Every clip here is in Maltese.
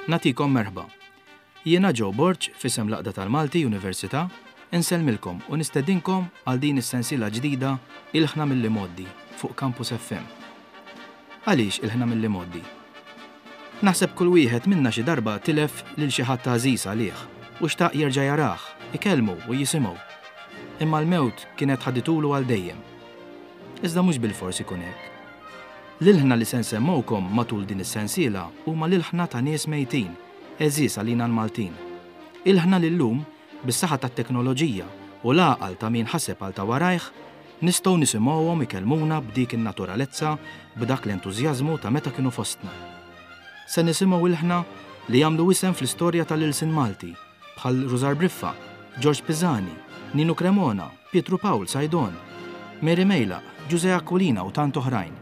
Natikom merħba. Jiena Joe Borch f'isem Laqda tal-Malti Università insellmilkom u nistedinkom għal din is-sensiela ġdida Il-ħna mill-Imoddi fuq Campus FM. Għaliex il-ħna mill-Imoddi? Naħseb kull wieħed minna xi darba tilef lil xi ħadd għażiż għalih u xtaq jerġa' jarah, ikellmu u jisimgħu. Imma l-mewt kienet ħaditulu għal dejjem. Iżda mhux bil-forsi kun hekk. L-ilħna li se nsemmowkom matul din is-sensiela huma l-ilħna ta' nies mejtin, eżiż għalina l-Maltin. Ilħna li llum bis-saħħa tat-teknoloġija u l-għaqal ta' min ħaseb għal ta' warajh nistgħu nisimgħuhom ikellmuna b'dik in-naturalezza b'dak l-entużjażmu ta' meta kienu fostna. Se nisimgħu ilħna li jagħmlu isem fl-istorja tal-ilsin Malti bħal Rużar Briffa, George Pizzani, Nino Cremona, Pietru Paul Sajdon, Mary Mejla, Giuseppe Aquilina u tant oħrajn.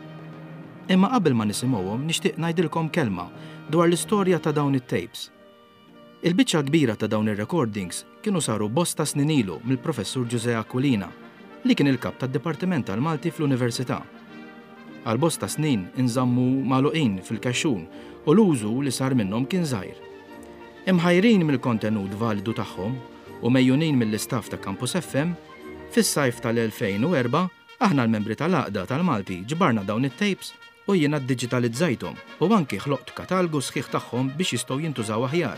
Imma qabel ma nisimgħuhom nixtieq ngħidilkom kelma dwar l-istorja ta' dawn it-tapes. Il-biċċa kbira ta' dawn ir-recordings kienu saru bosta snin ilu mill-professur Giuseppe Aquilina li kien il-kap tad-Dipartiment tal-Malti fl-Università. Għal bosta snin inżammu magħluqin fil-kaxxun u l-użu li sar minnhom kien żgħir. Imħajrin mill-kontenut validu tagħhom u mejjunin mill-istaff ta' Campus FM, fis-sajf tal-2004 aħna l-membri tal-Għaqda tal-Malti ġbarna dawn it-tapes u jiena ddigitalizzajthom u anki ħloqt katalgu sħiħ tagħhom biex jistgħu jintużaw aħjar.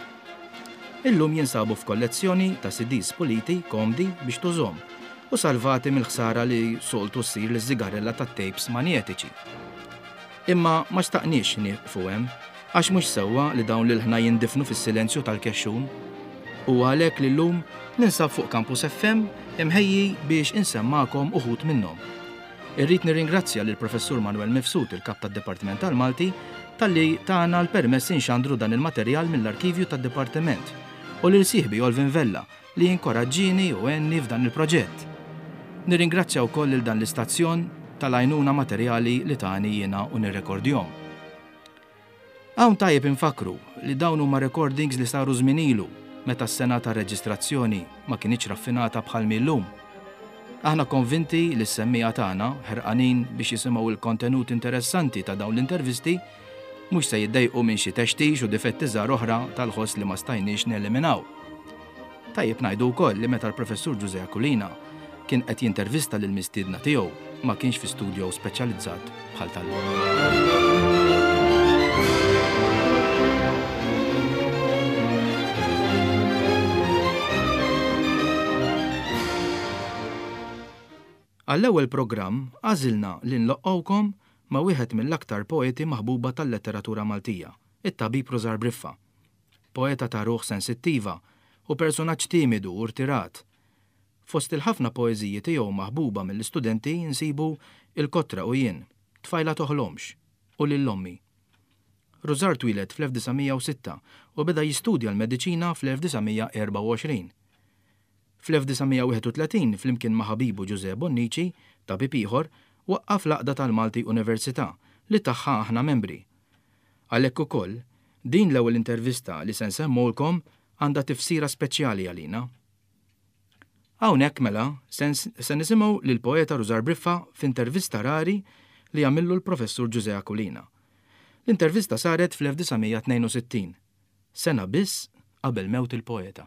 Illum jinsabu f'kollezzjoni ta' CDs puliti komdi biex tużhom u salvati mill-ħsara li soltu ssir liż-żigarella tat-tapes manjetiċi. Imma ma xtaqniex nieqfu hemm għax mhux sewwa li dawn l-ilħna jindifnu fis-silenzju tal-kexxun u għalhekk li llum ninsab fuq Campus FM imħejji biex insemmakom uħud minnhom. Irrid nirringrazzja lil Professur Manuel Mifsud, il-Kap tad-Dipartiment tal-Malti, talli tagħna l-permess inxandru dan il-materjal mill-arkivju tad-Dipartiment u lil sieħbi Olvin Vella li jinkoraġġini u għenni f'dan il-proġett. Nirringrazzja wkoll lil dan l-istazzjon tal-għajnuna materjali li tani jiena u nirrekordjhom. Hawn tajjeb infakru li dawn huma recordings li saru żmien ilu meta s-sena ta' reġistrazzjoni ma kienx raffinata bħal millum. Aħna konvinti li s-semmija tagħna ħerqanin biex jisimgħu l-kontenut interessanti ta' dawn l-intervisti mhux se jiddejqu minn xi textix u difetti żgħar oħra tal-ħoss li ma stajniex neliminaw. Tajjeb ngħidu wkoll li meta l-Professur Giuseppe Aquilina kien qed jintervista lil mistiedna tiegħu ma kienx fi studju speċjalizzat bħal tal-lum. Għall-ewwel programm għażilna li nloqqgħukom ma' wieħed mill-aktar poeti maħbuba tal-letteratura Maltija, it-tabib Rużar Briffa. Poeta ta' ruħ sensittiva u personaġġ timidu u rtirat. Fost il-ħafna poeżiji tiegħu maħbuba mill-istudenti jinsibu Il-Kotra u jien, Tfajla toħlomx u Lill-Ommi. Rużar twieled fl-1906 u beda jistudja l-mediċina fl-1924. Fl-1931 flimkien ma' ħabibu Giuseppe Bonnici, tabib ieħor, waqqaf l-Għaqda tal-Malti Università li tagħha aħna membri. Għalhekk ukoll din l-ewwel intervista li se nsemmulkom għandha tifsira speċjali għalina. Hawnhekk mela se nisimgħu lil poeta Rużar Briffa f'intervista rari li għamillu l-Professur Giuseppe Aquilina. L-intervista saret fl-1962, sena biss qabel mewt il-poeta.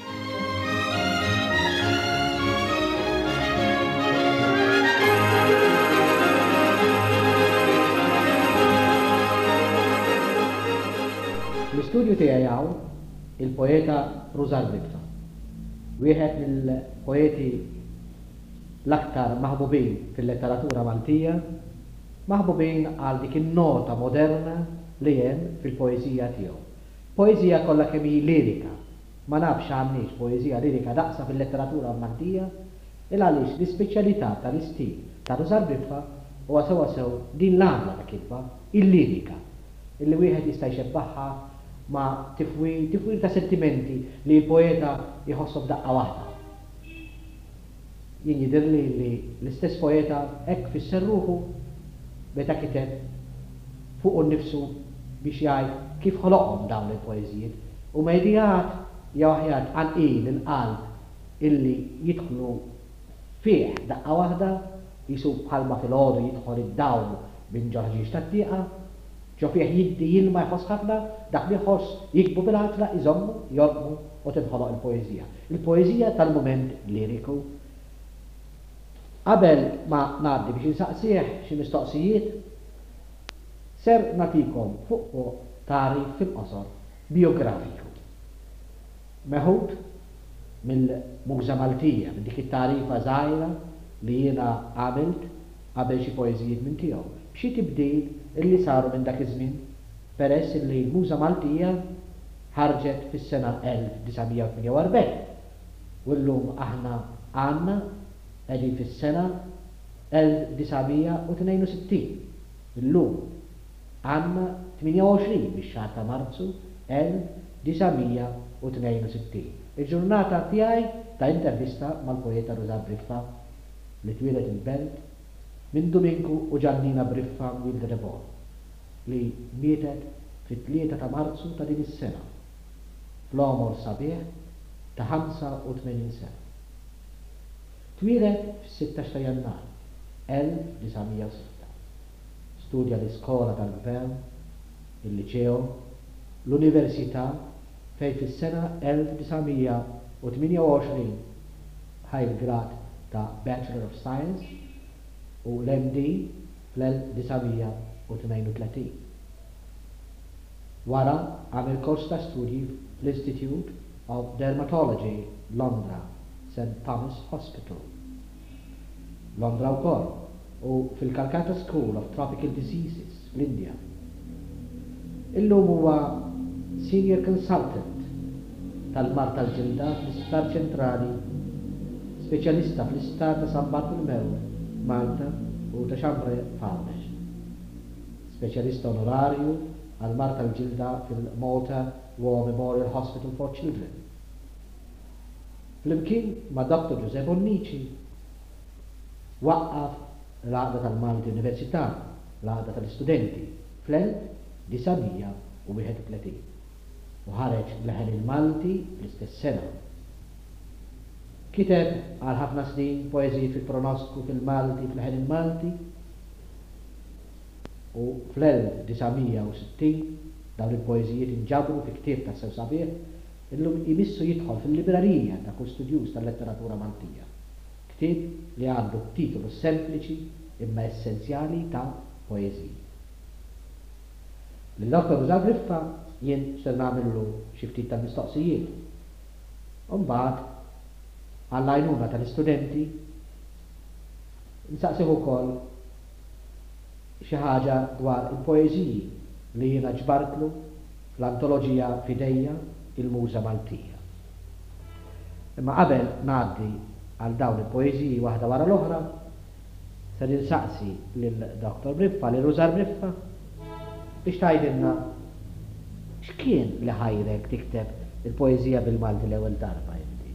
L-istudju tiegħi hawn il-poeta Rużar Briffa. Wieħed mill-poeti l-aktar maħbubin fil-letteratura Maltija, maħbubin għal dik in-nota moderna li hemm fil-poeżija tiegħu. Poeżija kollha kemm hi lirika. Ma nafx għandniex poeżija lirika daqsa fil-letteratura Maltija, il għaliex l-ispeċjalità tal-istil ta' Rużar Briffa huwa sew din l-għamla ta' kitba, il-lirika, illi wieħed jista' jxebbaħħa ma' tifwir ta' sentimenti li l-poeta jħossu b'daqqa waħda. Jien jidhirli li l-istess poeta hekk fisser ruħu meta kiteb fuq nnifsu biex jgħid kif ħoloqhom dawn il-poeżijiet u medijat jew aħjar għanqil il-qalb illi jidħlu fih daqqa waħda jisu bħalma fil-għodu jidħol id-dawl minn ġorġiġ tat-tieqa ġo fih jiddi jilma jħoss ħafna, dak li jħoss jikbu bil-ħatla, jżommu, jorqmu u tinħoloq il-poezija. Il-poezija tal-moment liriku. Qabel ma ngħaddi biex insaqsih xi mistoqsijiet, ser nagħtikom fuq tarif fil-qosor biografiku. Meħud mill-Muża Maltija, minn dik it-tarifa żgħira li jiena għamilt qabel xi poeżijiet minn tiegħu. Xi tibdil illi saru minn dak iż-żmien peress illi l-Muża Maltija ħarġet fis-sena 1948 u llum aħna għandna qegħdin fis-sena 1962. Illum għandna 28 bix-xahar ta' Marzu 1962. Il-ġurnata tiegħi ta' intervista mal-poeta Rosa Briffa li twilet il-Belt minn Dominku u Ġannina Briffa Wilda de Boer li mietet fit-3 ta' Marzu ta' din is-sena fl-għomor sabiħ ta' 85 sena. Twilet fis-16 ta' Jannar 1906. Studja l-iskola tal-Gvern, il-Liċeo, l-Università fejn fis-sena 1928 ħajl grad ta' Bachelor of Science u l-MD fl-1932. Wara għamil kors ta' studji fl-Institute of Dermatology, Londra, St. Thomas Hospital. Londra wkoll u fil-Calcutta School of Tropical Diseases fl-Indja. Illum huwa Senior Consultant tal-Mar tal-Ġilda fl-Isptar Ċentrali, speċjalista fl-Istat ta' San Bartolomeo, Malta u ta' Xampre Farmex. Speċjalista onorarju għal-Mar tal-Ġilda fil-Malta War Memorial Hospital for Children. Flimkien ma' Dr. Giuseppe Onnici waqqaf l-Għaqda tal-Malti Università, l-Għaqda tal-Istudenti, fl-1931 u ħareġ bleħen il-Malti fl-istess sena. Kiteb għal ħafna snin poeżiji fil-pronosku fil-Malti fl-ħen il-Malti u fl-1960 dawn il-poeżijiet inġabru fi ktieb ta' sew sabiħ illum imissu jidħol fil-librarija ta' kull studjuż tal-letteratura Maltija. Ktieb li għandu titolu sempliċi imma essenzjali ta' poeżiji. L-Dr. Rosa Briffa jien ser nagħmillu xi ftit tal-mistoqsijiet. Mbagħad għall-għajnuna tal-istudenti nsaqsih ukoll xi ħaġa dwar il-poeżiji li jiena ġbartlu l-antoloġija fidejja il-Muża Maltija. Imma qabel ngħaddi għal dawn il-poeżiji waħda wara l-oħra, ser insaqsi lil Dr. Briffa, lil Rosa Briffa, biex tgħidilna x'kien li ħajrek tikteb il-poeżija bil-Malti l-ewwel darba inti?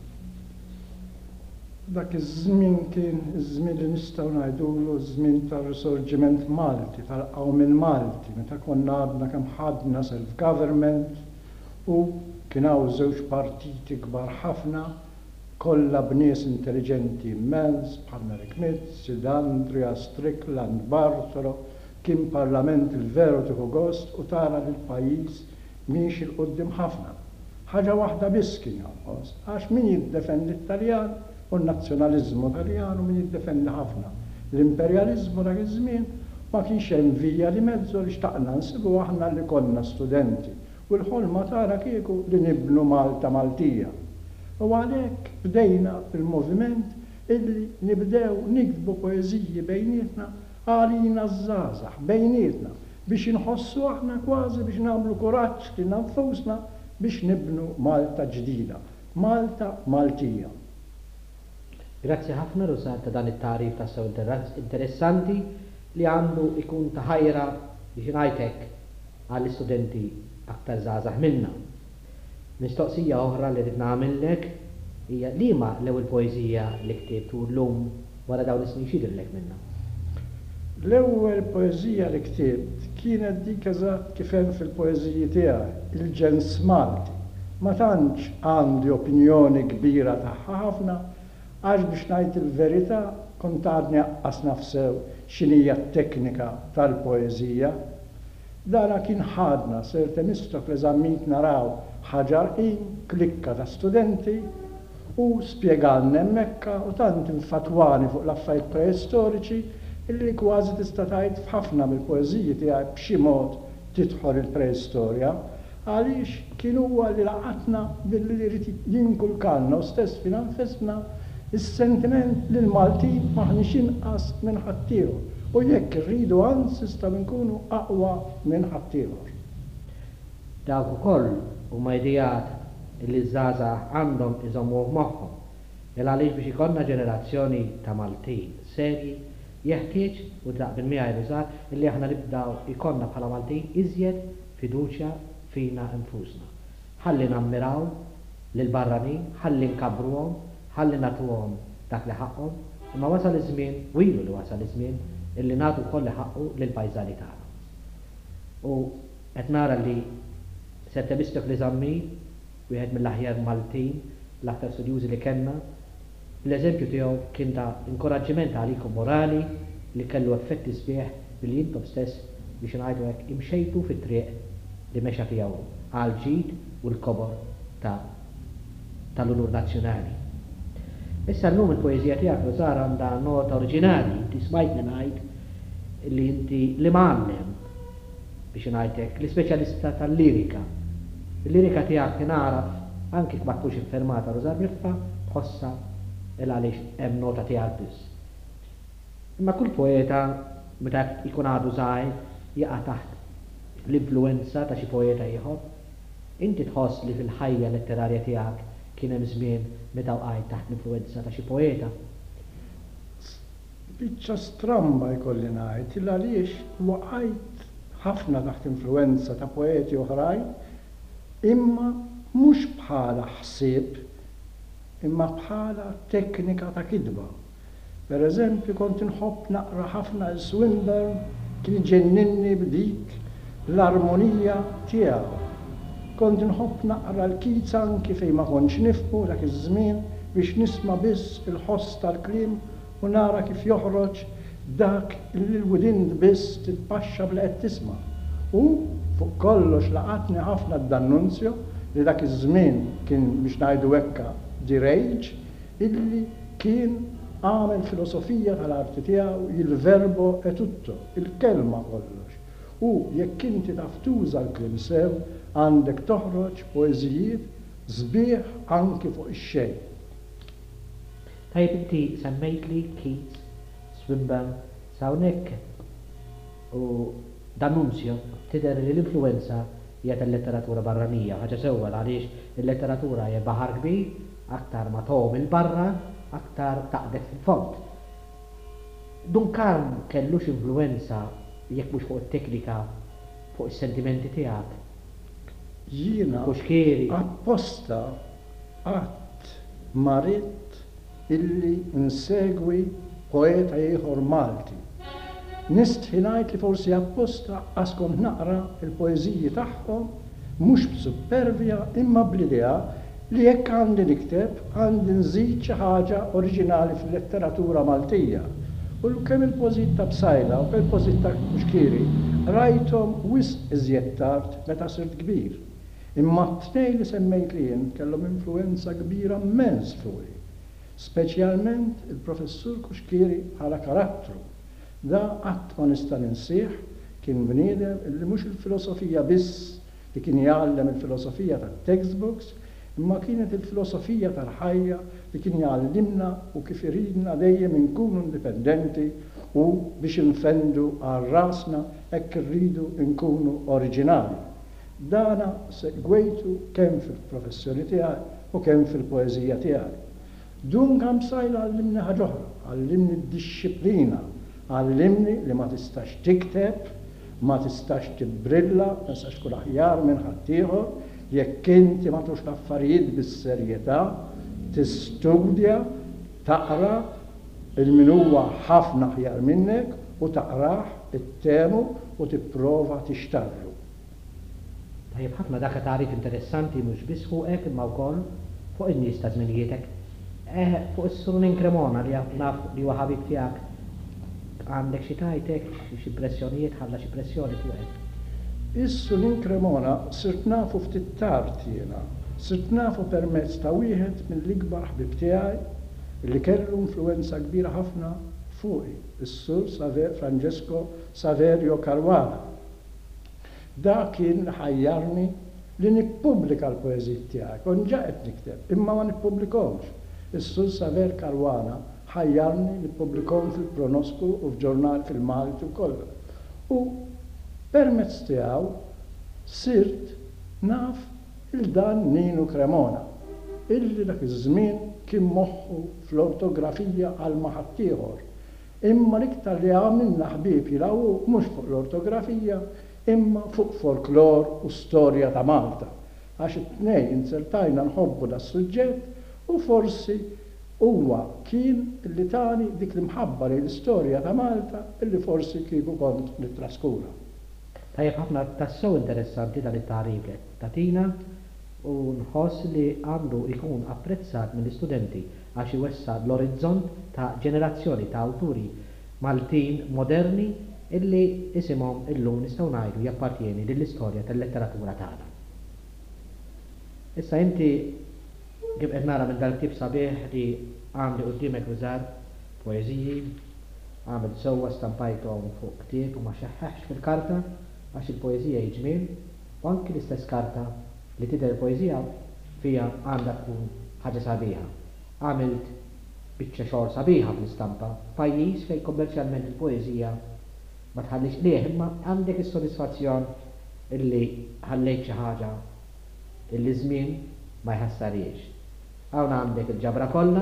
Dak iż-żmien kien iż-żmien li nistgħu ngħidulu żmien tar-risorġiment Malti, tal-qawm Malti, meta konna għadna kemm ħadna self-government u kien hawn żewġ partiti kbar ħafna kollha bnies intelligenti immens bħal Mary Kmitz, Sidandria, Strickland, Bartolo, kien parlament il-veru tieħu gost u tara li l-pajjiż miexi l-qudiem ħafna. Ħaġa waħda biss kien jonqos, għax min jiddefendi t-Taljan u n-nazzjonaliżmu Taljan u min jiddefendi ħafna. L-imperjaliżmu dak iż-żmien ma kienx hemm vija li mezzu li xtaqna nsibu aħna li konna studenti u l-ħolma tara kieku li nibnu Malta Maltija. U għalhekk bdejna fil-moviment illi nibdew nikdbu poeżiji bejnietna għalina żgħażagħ bejnietna biex inħossu aħna kważi biex nagħmlu kuraġġ li nfusna biex nibnu Malta ġdida, Malta Maltija. Grazzi ħafna Rosa ta' dan it-tarif ta' sew interessanti li għandu ikun ta' ħajra biex ngħidlek għall-istudenti aktar żgħażagħ minna. Mistoqsija oħra li rid nagħmellek hija liema l-ewwel poeżija li ktibtu llum wara dawn is-snin x'jidhirlek minnha? L-ewwel poeżija li ktibt kienet dik eżatt kif hemm fil-poeżiji tiegħi, il-ġens Malti. Ma tantx għandi opinjoni kbira tagħha ħafna għax biex ngħid il-verità kont għadni aqqas nafsew x'inhija t-teknika tal-poeżija. Dana kien ħadna Sir Temistokle Zammit naraw ħaġarqin klikka ta' studenti u spjegalna hemmhekk u tant infatwani fuq l-affarijiet preistoriċi illi kważi tista' tgħid f'ħafna mill-poeżiji tiegħi b'xi mod tidħol il-preistorja għaliex kien huwa li laqatna billi jrid jinkulkalna u stess fina nfisna is-sentiment li l-Maltin maħniex inqas minn ħaddieħor u jekk irridu anzi nistgħu nkunu aqwa minn ħaddieħor. Dawk ukoll huma idejat li żgħażagħ għandhom iżommuh magħhom għaliex biex ikollna ġenerazzjoni ta' Maltin serji jeħtieġ u taqbel miegħi riżgħar illi aħna nibdew ikollna bħala Maltin iżjed fiduċja fina infusna. Ħalli nammiraw lil barranin, ħalli nkabruhom, ħalli nagħtuhom dak li ħaqhom, imma wasal iż-żmien, u ilu li wasal iż-żmien illi nagħtu wkoll ħaqqu lil pajżani tagħna. U qed nara li Sir Temistokle Zammit wieħed mill-aħjar Maltin, l-aktar studjużi li kellna, l-eżempju tiegħu kien ta' inkoraġġiment għalikom morali li kellu effetti sbieħ billi intom stess biex ngħidu hekk imxejtu fit-triq li mexa tiegħu għal-ġid u l-kobor tal-unur nazzjonali. Issa llum il-poeżija tiegħek Rożar għandha nota oriġinali, inti smajtni ngħid li inti li m'għallem biex ngħidlek l-ispeċjalista tal-lirika. Il-lirika tiegħek ingħaraf anke ma tkunx inffermata Rożar Briffa bħossa il għaliex hemm nota tiegħek biss. Imma kull poeta meta jkun għadu żgħir jaqa' taħt l-influenza ta' xi poeta ieħor, inti tħoss li fil-ħajja letterarja tiegħek kien hemm żmien meta wqajt taħt l-influenza ta' xi poeta? Biċċa stramba jkolli ngħid, il għaliex waqajt ħafna taħt influenza ta' poeti oħrajn, imma mhux bħala ħsieb, imma bħala teknika ta' kidba. Per eżempju, kont inħobb naqra ħafna Swinburne kien ġenninni b'dik l-armonija tiegħu. Kont inħobb naqra l-Keats anki fejn ma kontx nifhmu dak iż-żmien biex nisma' biss il-ħoss tal-kliem u nara kif joħroġ dak li l-widin biss titpaxxa bla qed tisma'. U fuq kollox laqatni ħafna d-D'Annunzio li dak iż-żmien kien biex ngħidu hekk direjġ illi kien għamel filosofija tal-arti tiegħu il-verbo e tutto, il-kelma kollox. U jekk inti taf tuża l-kliem sew, għandek toħroġ poeżijiet sbieħ anki fuq ix-xejn. Tajjeb inti semmejtli Keats, Swinburne, hawnhekk u D'Annunzio tidher li l-influenza hija tal-letteratura barranija, ħaġa sewwa għaliex il-letteratura hija baħar kbir, aktar ma tgħum il-barra, aktar taqdek fil-fond. Duncan kellux influenza jekk mhux fuq it-teknika, fuq is-sentimenti tiegħek. Jiena Kuxkieri. apposta qatt marit illi nsegwi poeta ieħor Malti. Nistħi ngħid li forsi apposta għax kont naqra il-poeżiji tagħhom mhux b'supervja imma bl-idea li jekk għandi nikteb għandi nżid xi ħaġa oriġinali fil-letteratura Maltija. U kemm il-pożit ta' Bsajla u kemm il-pożit ta' Kuxkieri rajthom wisq iżjed tard meta sirt kbir. Imma t-tnejn li semmejt li jien kellhom influenza kbira immens fuqi. Speċjalment il-professur Kuxkieri bħala karattru. Da qatt ma nista' ninsih kien bniedem illi mhux il-filosofija biss li kien jgħallem il-filosofija tat-textbooks, imma kienet il-filosofija tal-ħajja li kien jgħallimna u kif iridna dejjem inkunu indipendenti u biex infendu għal rasna hekk irridu nkunu oriġinali. Dana segwejtu kemm fil-professjoni tiegħi u kemm fil-poeżija tiegħi. Duncan Bsajla għallimni ħaġa oħra, għallimni d-disciplina, għallimni li ma tistax tikteb, ma tistax tibbrilla, ma tistax tkun aħjar minn ħaddieħor, jekk inti ma tux l-affarijiet bis-serjetà, tistudja, taqra il-min huwa ħafna aħjar minnek u taqrah it-temu u tipprova tixtarru. Tajjeb ħafna dak tarif interessanti mhux biss fuqek imma wkoll fuq in-nies ta' żminijiet. Fuq is-Surunin Cremona li naf li huwa ħabib tiegħek għandek xi tajtek xi impressjonijiet ħalla xi pressjoni fuqek. Issu l-Cremona sirt nafu ftit tard jiena, sirt nafu permezz ta' wieħed mill-ikbar ħbib tiegħi li kellu influenza kbira ħafna fuqi, is-Sur Francesco Saverio Caruana. Da kien ħajjarni li nippubblika l-poeżiji tiegħi, kon ġaqet nikteb, imma ma nippubblikomx. Is-Sur Saverio Caruana ħajjarni li publikom fil-Pronosku u f'ġurnal fil-Malti u kollha. U permezz tiegħu sirt naf il-dan Nino Cremona, illi dak iż-żmien kien moħħu fl-ortografija għal ma ħadd ieħor. Imma l-iktar li għamilna ħbieb jilgħu mhux fuq l-ortografija, imma fuq folklor u storja ta' Malta. Għax it-tnejn insertajna nħobbu das-suġġett u forsi huwa kien li tani dik l-imħabba li l-istorja ta' Malta illi forsi kieku kont nittraskura. Tajjeb ħafna tassew interessanti dan it-tarif tatina u nħoss li għandu jkun apprezzat mill-istudenti għax iwessa l-orizzont ta' ġenerazzjoni ta' awturi Maltin moderni illi isimhom illum nistgħu ngħidu jappartieni lill-istorja tal-letteratura tagħna. Issa inti kif qed nara minn dal-ktieb sabiħ li għandi quddiemek użar poeżiji, għamel sewwa stampajthom fuq ktieb u ma xeħħeħx fil-karta għax il-poeżija jiġmil u anki l-istess karta li tidher il-poeżija fija għandha tkun ħaġa sabiħa. Għamilt biċċa xogħol sabiħa fl-istampa, pajjiż fejn kommerċjalment il-poeżija ma tħallix lieh imma għandek is-sodisfazzjon illi ħallejt xi ħaġa illi żmien ma jħassariex. Hawn għandek il-ġabra kollha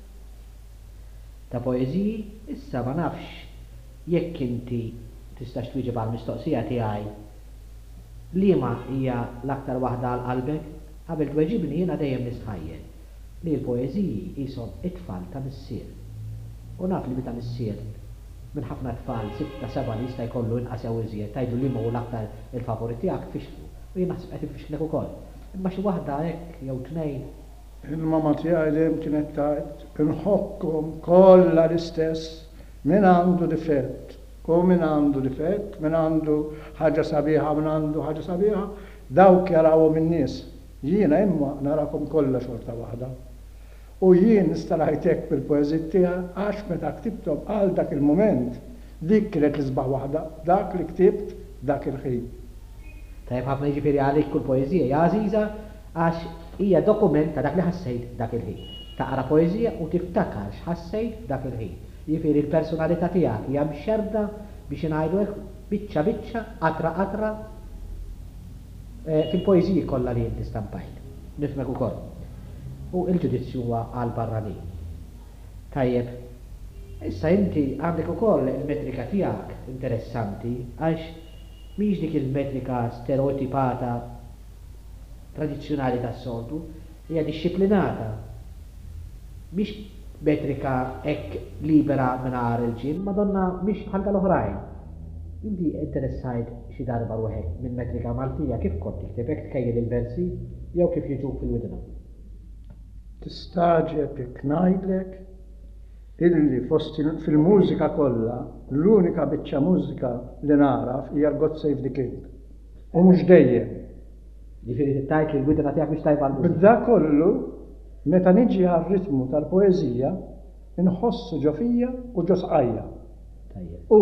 ta' poeżiji, issa ma nafx jekk inti tistax twieġeb għall-mistoqsija tiegħi liema hija l-aktar waħda għal qalbek, qabel tweġibni jiena dejjem nistħajjel li l-poeżiji qishom it-tfal ta' missier. U naf li ta' missier minn ħafna tfal 6-7 li jista' jkollu inqas jew iżjed tgħidu li hu l-aktar il-favorit tiegħek fixklu. U jien naħseb qed infixklek ukoll. Imma xi waħda hekk jew tnejn. Il-mama tiegħi dejjem kienet tgħid inħokkom kollha l-istess min għandu difett. U min għandu difett, min għandu ħaġa sabiħa, min għandu ħaġa sabiħa, dawk jarawhom in-nies. Jiena imma narakom kollha xorta waħda. U jien nista' ngħidlek bil-poeżija tiegħi għax meta ktibthom għal dak il-mument dik kienet l-isbaħ waħda, dak li ktibt dak il-ħin. Tajjeb ħafna jiġifieri għalik kull poeżija hija għażiża għax hija dokument ta' dak li ħassejt dak il-ħin. Taqra poeżija u tiftakar x'ħassejt dak il-ħin. Jifieri l-personalità tiegħek hija mxerda biex ngħidu hekk biċċa qatra fil-poeżiji kollha li inti stampajt. Nifhmek ukoll. U l-ġudizzju huwa għal barranin. Tajjeb, issa inti għandek ukoll il-metrika tiegħek interessanti għax mhix dik il-metrika stereotipata tradizzjonali tas-soltu, hija dixxiplinata. Mhix metrika hekk libera mingħajr il-ġien, madonna mhix bħal l-oħrajn. Inti interessajt xi darba ruħek minn metrika Maltija kif kont tikteb hekk tkejjel il-versi jew kif jiġuk fil-widna? Tistaġeb jekk ngħidlek illi fost fil-mużika kollha l-unika biċċa mużika li naraf hija God Save the King. U mhux dejjem. Jifieri tittajt li l-widna tiegħek biex tajba l-mużika. B'da kollu meta niġi għar-ritmu tal-poeżija inħossu ġo fija u ġo sqajja. U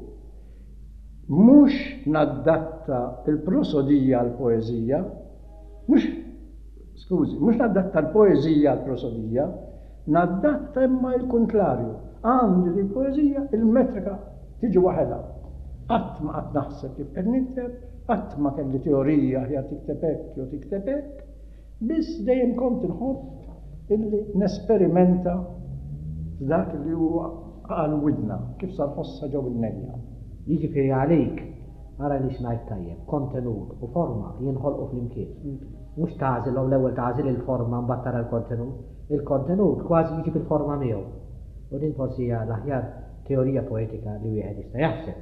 mhux naddatta il-prosodija għall-poeżija, mhux naddatta l-poeżija għall-prosodija, naddatta imma l-kontrarju. Għandi l-poeżija il-metrika tiġi waħedha. Qatt ma qatt naħseb kif qed nikteb, qatt ma kelli teorija ħja tikteb hekk jew tikteb hekk, biss dejjem kont inħobb illi nesperimenta f'dak li huwa għal widna, kif sar ħossa ġew in-nejja. Jiġifieri għalik, ara li xnajt tajjeb, kontenut u forma jinħolqu flimkien. Mhux tagħżel l-ewwel tagħżel il-forma mbagħad tara l-kontenut. Il-kontenut kważi jiġi fil-forma miegħu. U din forsi hija l-aħjar teorija poetika li wieħed jista' jaħseb.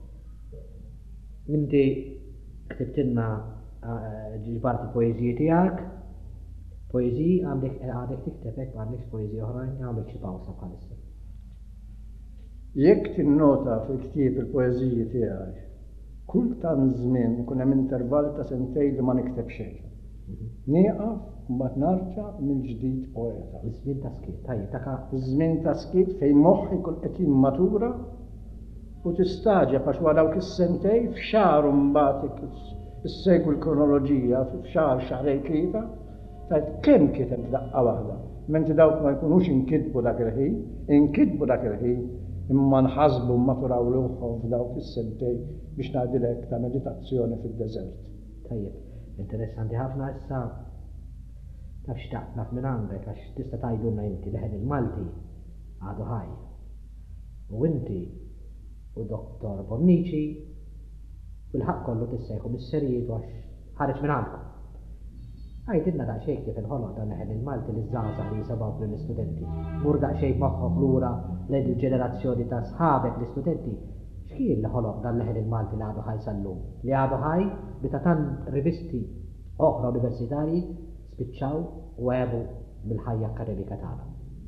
Inti ktibtilna ġiparti poeżiji tiegħek, poeżiji għandek tikteb hekk m'għandekx poeżiji oħrajn, għandek xi pawsa bħalissa. Jekk tinnota fil-ktieb il-poeżiji tiegħi kull tan żmien ikun hemm intervall ta' sentejn li ma nikteb xejn. Nieqaf mbagħad narġa' mill-ġdid poeta. Żmien ta' skiet, tajjeb Żmien ta' skiet fejn moħħi jkun qed jimmatura u tistaġeb għax wara dawk is-sentejn f'xahar mbagħad issegwu l-kronoloġija f'xahar xahrejn tlieta tajt kemm kiteb daqqa waħda. Menti dawk ma jkunux inkitbu dak il-ħin, imma nħasbu maturaw ruħhom f'dawk is-sentejn biex ngħidilek ta' meditazzjoni fid-deżert. Tajjeb, interessanti ħafna issa taf xtaqt minn għandek għax tista' tgħidulna inti leħen il-Malti għadu ħaj. U inti u Dr. Bonnici bil-ħaq kollu tissejħu mis-serijiet għax ħareġ minn għandkom. Għajdilna daqsxejn kif inħoloq dan leħen il-Malti li żgħażagħ li jisabaw lill-istudenti. Mur daqsxejn moħħok lura lejn il-ġenerazzjoni ta' sħabek l-istudenti. X'kien li ħoloq dan leħen il-Malti li għadu ħaj sallum? Li għadu ħaj bita tant rivisti oħra universitarji spiċċaw u għebu bil-ħajja akademika tagħna.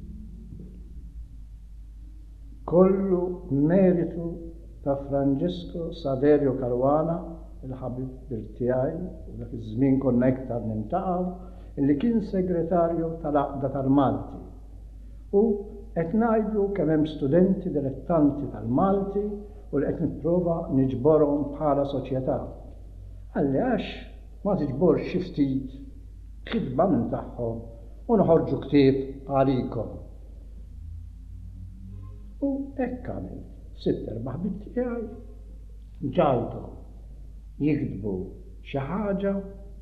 Kollu meritu ta' Francesco Saverio Caruana, il-ħabib tiegħi u dak iż-żmien konna iktar nintaqgħu illi kien segretarju tal-Aqda tal-Malti. U qed ngħidu kemm hemm studenti dilettanti tal-Malti u li qed nipprova niġborhom bħala soċjetà. Għalli għax ma tiġborx xi ftit ħidba minn tagħhom u noħorġu ktieb għalikom. U hekk għamilt. Sitt erba' ħbib tiegħi ġajthom jikdbu xi ħaġa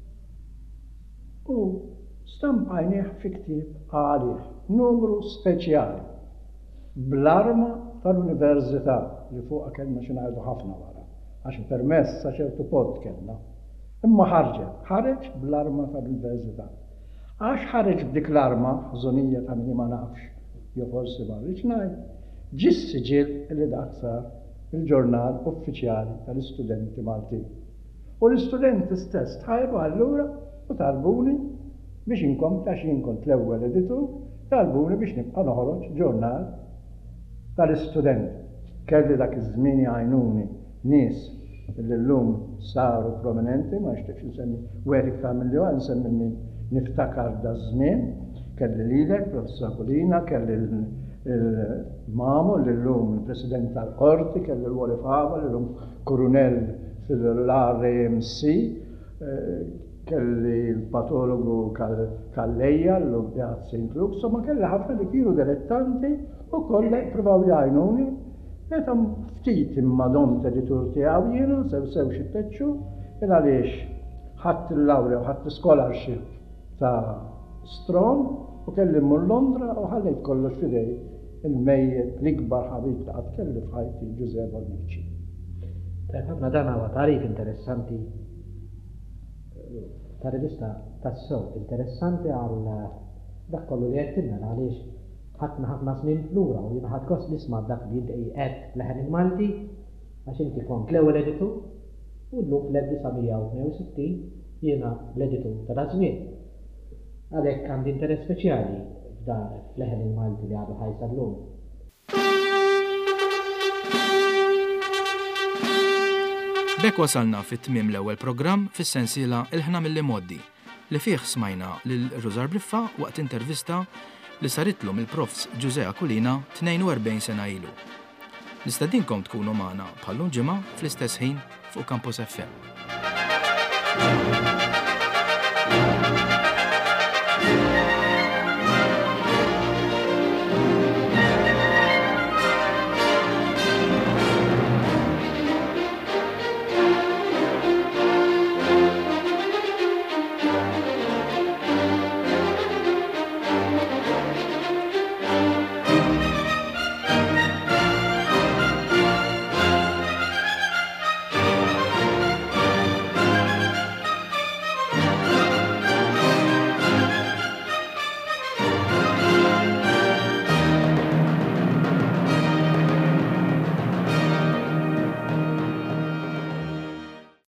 u stampajnieh fi ktieb għalih numru speċjali bl-arma tal-Università li fuqha kellna xi ngħidu ħafna wara għax permess sa ċertu punt kellna. Imma ħareġ bl-arma tal-Università. Għax ħareġ b'dik l-arma żonija ta' min ma nafx jew forsi ma rridx ngħid, ġie s-siġil li dak sar il-ġurnal uffiċjali tal-istudenti Maltin. U l-istudenti stess tħajru allura u talbuni biex inkompla x'jien kont l-ewwel editur, talbuni biex nibqa' noħroġ ġurnal tal-istudenti. Kelli dak iż-żmien jgħinuni nies li llum saru prominenti, ma nixtieqx insemmi wieħed iktar mill-ieħor, nsemmi min niftakar da żmien, kelli lilek, Professor Kulina, kelli il-Mamu li llum il-President tal-Qorti, kelli l-Woli Fava li llum Kurunell fil-RMC, kelli l-patologu Kalleja llum Pjazz St. Luke, ma kelli ħafna li kienu dilettanti u kollha provaw jgħinuni. Meta ftit imma domt editur tiegħu jiena sew xi peċċu il għaliex ħadd il-lawrea u ħadd scholarship ta' Strong u kelli mmur Londra u ħallejt kollox f'idej il-mejjed l-ikbar ħabib li qatt kelli f'ħajti Giuseppe Bonnici. Ħafna dan huwa tarif interessanti ta' rivista tas-sew interessanti għal dak kollu li qedtilna għaliex ħadna ħafna snin flura u jiena ħadd gost nisma' dak li qed leħen il-Malti għax inti kont l-ewwel editur u llum fl-1962 jiena l-editur ta' żmien. Għalhekk għandi interess speċjali f'dan leħen il-Malti li għadu ħajsar llum. B'hekk wasalna fit-tmiem l-ewwel programm fis-sensiela Il-ħna mill-Modi li fih smajna lil Rużar Briffa waqt intervista li saritlu mill-Profs Giuseppe Kulina 42 sena ilu. Nistedinkom tkunu magħna bħallum ġimgħa fl-istess ħin fuq Campus FM.